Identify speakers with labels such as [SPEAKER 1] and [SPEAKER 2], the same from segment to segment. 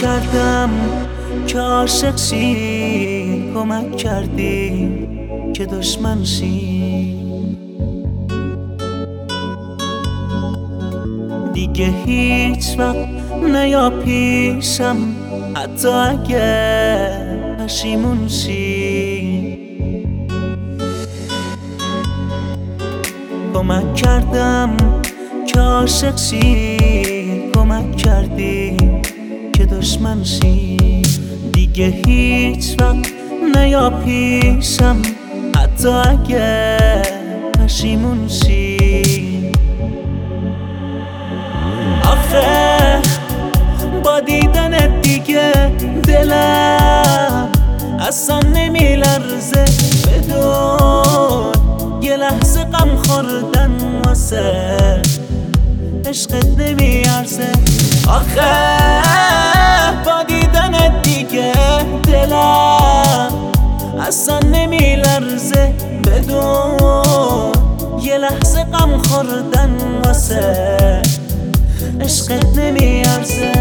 [SPEAKER 1] کردم که عاشق شی، کمک کردی که دشمن شی. دیگه هیچ وقت نیا پیشم، حتی اگه پشیمون شی. کمک کردم که عاشق شی، کمک کردی که دشمن شی. دیگه هیچ وقت نیا پیشم، حتی اگه پشیمون شی. آخه با دیدن دیگه دلم اصلا نمیلرزه. بدون یه لحظه غم خوردن واسه عشقت نمیارزه. آخه با دیدن دیگه دلم اصلا نمیلرزه. بدون یه لحظه غم خوردن واسه عشقت نمیارزه.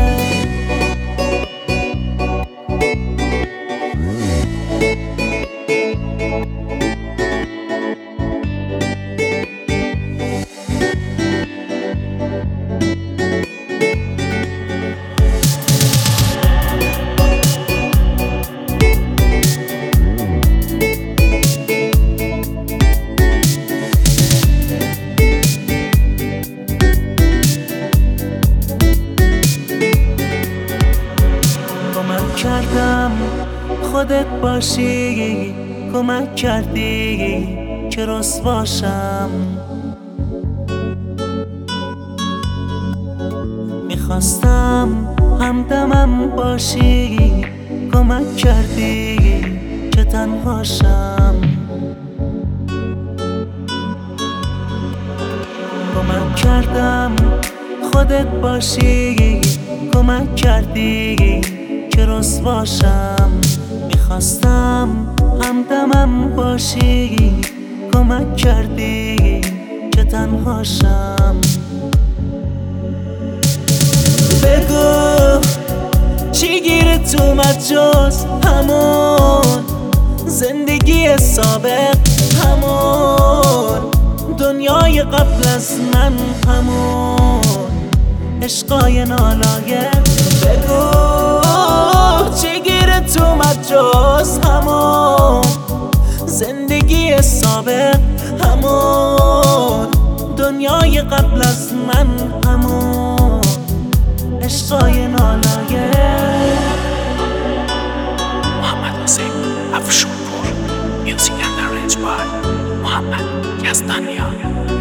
[SPEAKER 1] کردم خودت باشی، کمک کردی که رسواشم. میخواستم همدمم باشی، کمک کردی که تنهاشم. کمک کردم خودت باشی، کمک کردی که رسواشم. میخواستم همدمم باشی، کمک کردی که تنهاشم. بگو چی گیرت اومد جز همون زندگی سابق، همون دنیای قبل از من، همون عشقای نالایق. بگو چی گیرت اومد جز همون زندگی سابق، همون دنیای قبل از من، همون عشقای نالایق.
[SPEAKER 2] محمد حسین افشونپور. Music and arranged by محمد یزدانیان.